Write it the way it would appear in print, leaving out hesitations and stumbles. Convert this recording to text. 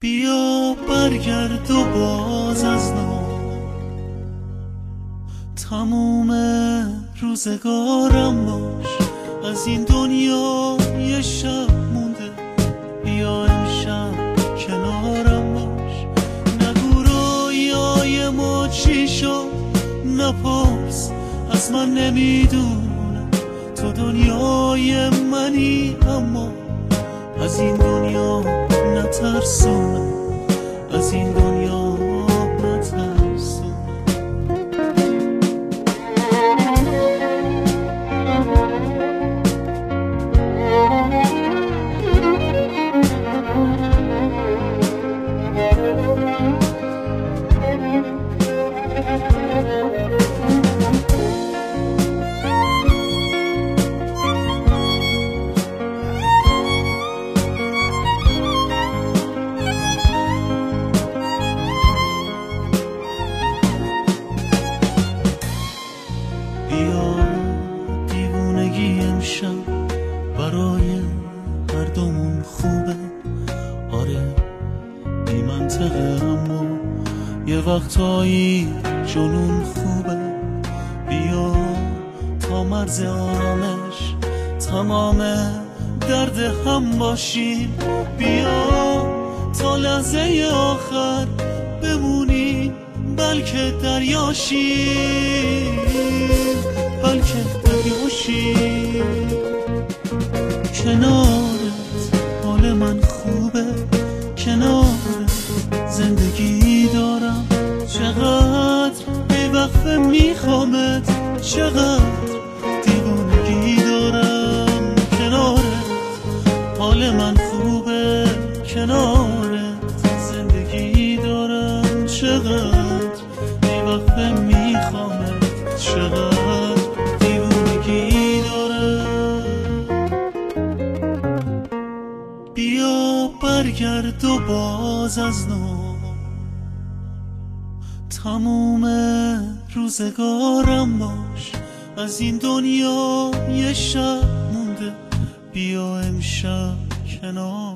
بیا برگرد و باز از نو، تموم روزگارم باش. از این دنیا یه شب مونده، بیا امشب کنارم باش. نگو رویای ما چی شد، نپرس از من نمیدونم. تو دنیای منی اما از این دنیا نترسونم، از این دنیا نترسونم. بیا دیوونگی امشب برای هر دومون خوبه. آره بی منطقه اما یه وقتایی جنون خوبه. بیا تا مرز آرامش تمام درد هم باشیم. بیا تا لحظه آخر بمونیم، بلکه دریاشیم، بلکه دریاشیم. کنارت حال من خوبه، کنارت زندگی دارم. چقدر بی‌وقفه میخوامت، چقدر دیوونگی دارم. کنارت حال من خوبه، کنارت زندگی دارم. چقدر بی‌وقفه میخوامت، چقدر دیوونگی دارم. بیا برگرد و باز از نو، تموم روزگارم باش. از این دنیا یه شب مونده، بیا امشب کنار